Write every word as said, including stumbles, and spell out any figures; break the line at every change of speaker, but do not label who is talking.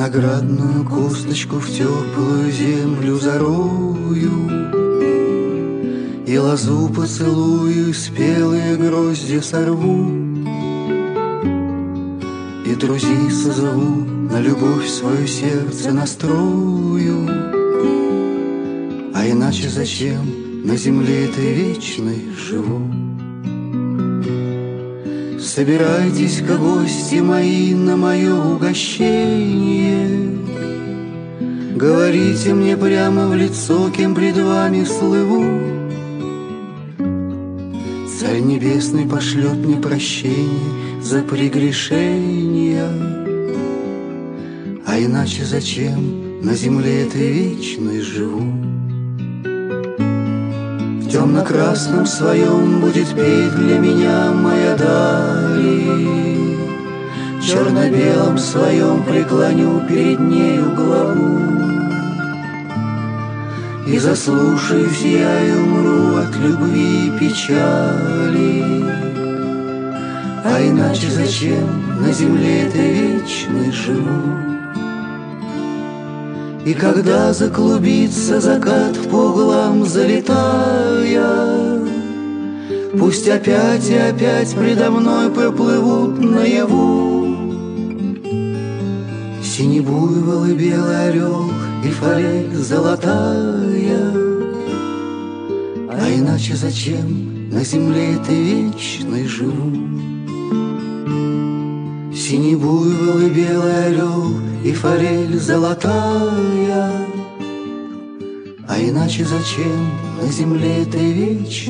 Виноградную косточку в теплую землю зарою, и лозу поцелую, и спелые грозди сорву, и друзей созову, на любовь свое сердце настрою. А иначе зачем на земле этой вечной живу? Собирайтесь-ка, гости мои, на мое угощение, говорите мне прямо в лицо, кем пред вами слыву. Царь Небесный пошлет мне прощение за прегрешения, а иначе зачем на земле этой вечной живу? В темно-красном своем будет петь для меня моя даль, в черно-белом своем преклоню перед нею главу, и заслушаюсь я и умру от любви и печали. А иначе зачем на земле этой вечной живу? И когда заклубится закат по углам залетая, пусть опять и опять предо мной проплывут наяву синий буйвол и белый орел и форель золотая. А иначе зачем на земле этой вечной живу? Синий буйвол и белый орел и форель золотая, а иначе зачем на земле этой вечной